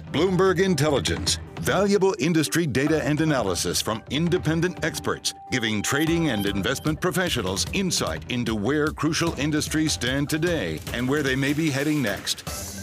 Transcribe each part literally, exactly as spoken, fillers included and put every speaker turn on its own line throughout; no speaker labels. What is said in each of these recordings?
Bloomberg Intelligence. Valuable industry data and analysis from independent experts, giving trading and investment professionals insight into where crucial industries stand today and where they may be heading next.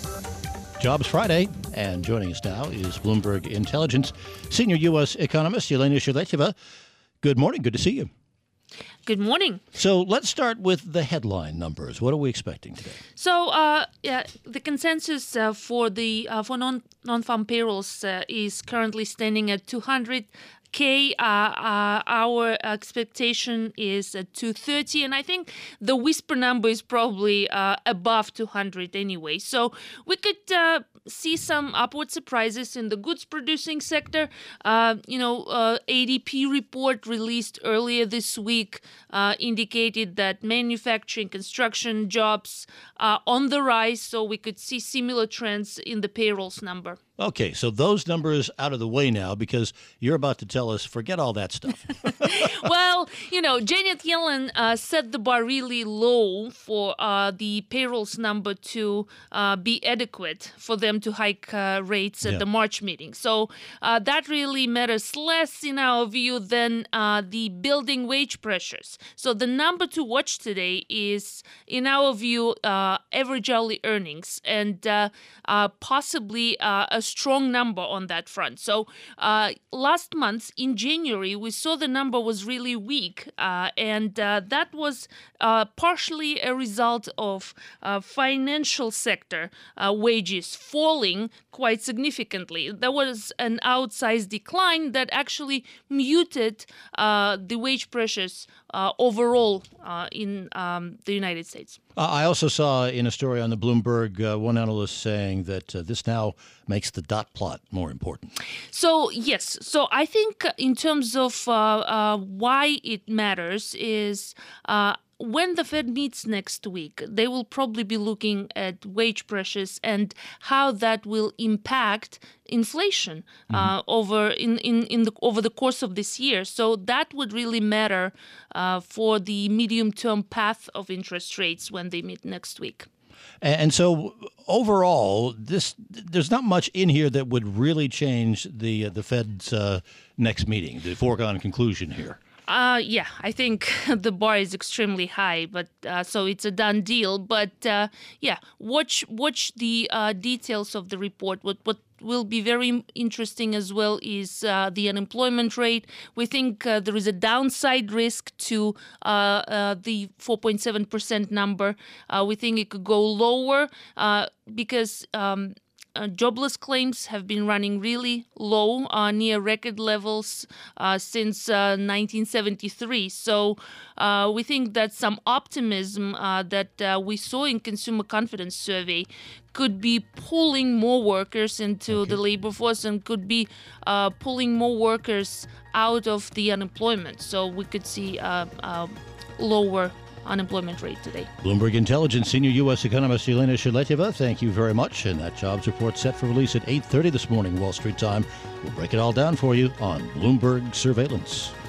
Jobs Friday, and joining us now is Bloomberg Intelligence senior U S economist Yelena Shaletyeva. Good morning. Good to see you.
Good morning.
So let's start with the headline numbers. What are we expecting today?
So uh, yeah, the consensus uh, for the uh, for non non-farm payrolls uh, is currently standing at two hundred K. Uh, uh, our expectation is at two thirty, and I think the whisper number is probably uh, above two hundred anyway. So we could uh, see some upward surprises in the goods-producing sector. Uh, you know, uh, A D P report released earlier this week uh, indicated that manufacturing, construction jobs are on the rise, so we could see similar trends in the payrolls number.
Okay, so those numbers out of the way now, because you're about to tell us, forget all that stuff.
Well, you know, Janet Yellen uh, set the bar really low for uh, the payrolls number to uh, be adequate for them to hike uh, rates at
Yeah.
the March meeting. So uh, that really matters less in our view than uh, the building wage pressures. So the number to watch today is, in our view, uh, average hourly earnings, and uh, uh, possibly uh, a strong number on that front. So uh, last month in January, we saw the number was really weak, uh, and uh, that was uh, partially a result of uh, financial sector uh, wages falling quite significantly. There was an outsized decline that actually muted uh, the wage pressures uh, overall uh, in um, the United States.
Uh, I also saw in a story on the Bloomberg, uh, one analyst saying that uh, this now makes the dot plot more important.
So, yes. So I think in terms of uh, uh, why it matters is uh, when the Fed meets next week, they will probably be looking at wage pressures and how that will impact inflation uh, mm-hmm. over in, in, in the over the course of this year. So that would really matter uh, for the medium-term path of interest rates when they meet next week.
And so overall, this there's not much in here that would really change the uh, the Fed's uh, next meeting, the foregone conclusion here.
Uh, yeah, I think the bar is extremely high, but uh, so it's a done deal. But uh, yeah, watch watch the uh, details of the report. What what will be very interesting as well is uh, the unemployment rate. We think uh, there is a downside risk to uh, uh, the four point seven percent number. Uh, we think it could go lower uh, because um, Uh, jobless claims have been running really low, uh, near record levels uh, since uh, nineteen seventy-three. So uh, we think that some optimism uh, that uh, we saw in consumer confidence survey could be pulling more workers into okay. the labor force and could be uh, pulling more workers out of the unemployment. So we could see uh, uh, lower unemployment rate today.
Bloomberg Intelligence senior U S economist Yelena Shaletyeva, thank you very much. And that jobs report set for release at eight thirty this morning, Wall Street time. We'll break it all down for you on Bloomberg Surveillance.